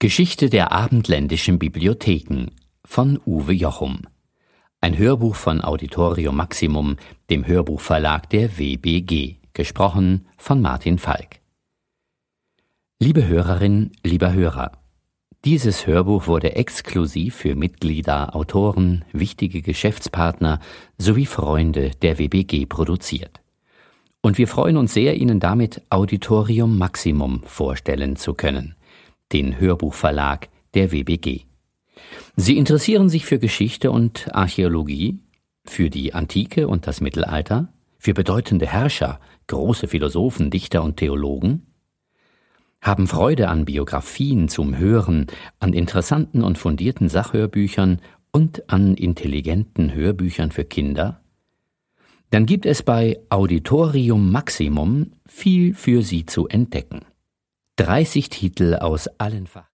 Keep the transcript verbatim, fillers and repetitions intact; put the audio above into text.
Geschichte der abendländischen Bibliotheken von Uwe Jochum. Ein Hörbuch von Auditorium Maximum, dem Hörbuchverlag der W B G, gesprochen von Martin Falk. Liebe Hörerin, lieber Hörer, dieses Hörbuch wurde exklusiv für Mitglieder, Autoren, wichtige Geschäftspartner sowie Freunde der W B G produziert. Und wir freuen uns sehr, Ihnen damit Auditorium Maximum vorstellen zu können, den Hörbuchverlag der W B G. Sie interessieren sich für Geschichte und Archäologie, für die Antike und das Mittelalter, für bedeutende Herrscher, große Philosophen, Dichter und Theologen, haben Freude an Biografien zum Hören, an interessanten und fundierten Sachhörbüchern und an intelligenten Hörbüchern für Kinder? Dann gibt es bei Auditorium Maximum viel für Sie zu entdecken. dreißig Titel aus allen Fach